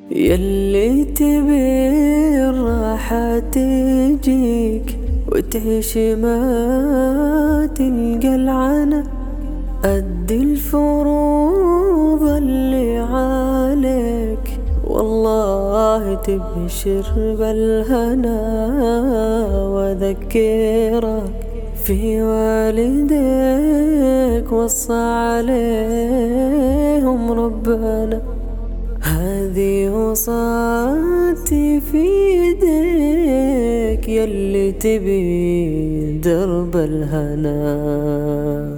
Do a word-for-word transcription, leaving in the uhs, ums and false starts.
يلي تبي الراحة تجيك وتعيش ما تلقى العنا، أدي الفروض اللي عليك والله تبشر بالهنا، وذكرك في والديك وصى عليهم ربنا، هذه وصاتي في يديك يلي تبي درب الهنا.